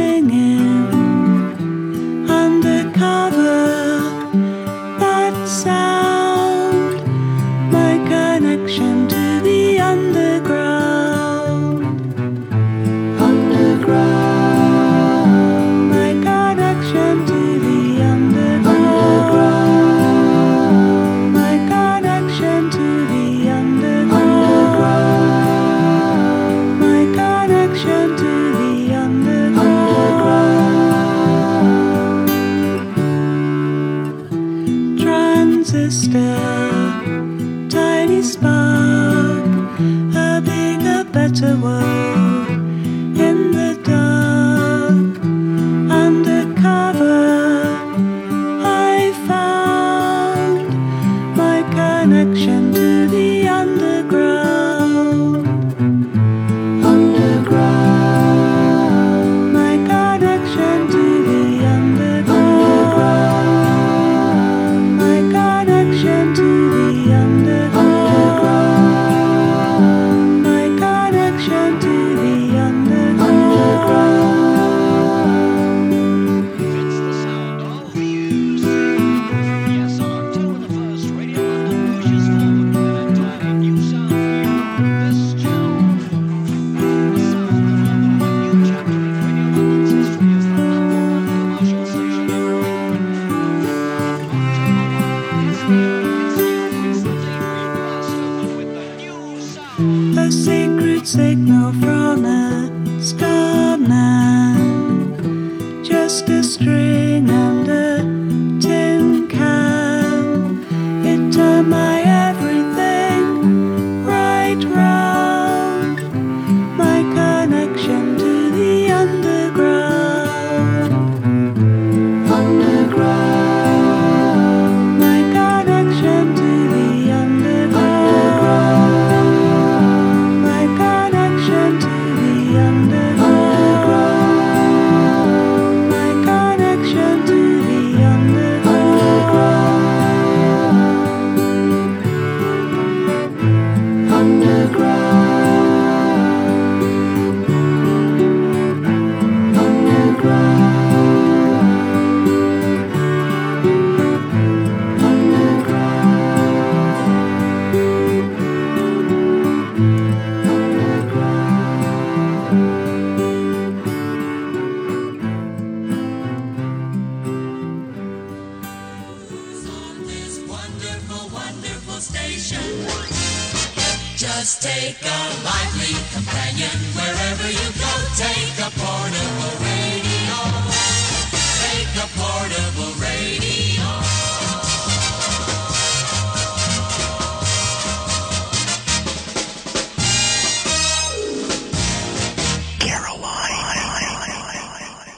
singing undercover. That sound, my connection to the underground. Underground, my connection to the underground. My connection to the underground. My connection to the underground. Transistor, tiny spark, a bigger, better world in the dark. Undercover, I found my connection to the underground. Underground, my connection to the underground. My connection to the underground. My connection to the underground. It's the sound of music. Yes, on October the 1st, Radio London pushes forward with an entirely new sound for you. This channel. The sound of London, a new chapter in Radio London's history as the #1 commercial station in Britain. October 1 is here. It's new. It's the day for you blast open with the new sound. A sacred signal from a starman, just a string and a tin can. It turned my everything right round. My connection to the underground. Underground, my connection to the underground. My connection to the underground. My connection to the underground. On this wonderful, wonderful station. Just take a lively companion wherever you go. Take a portable radio.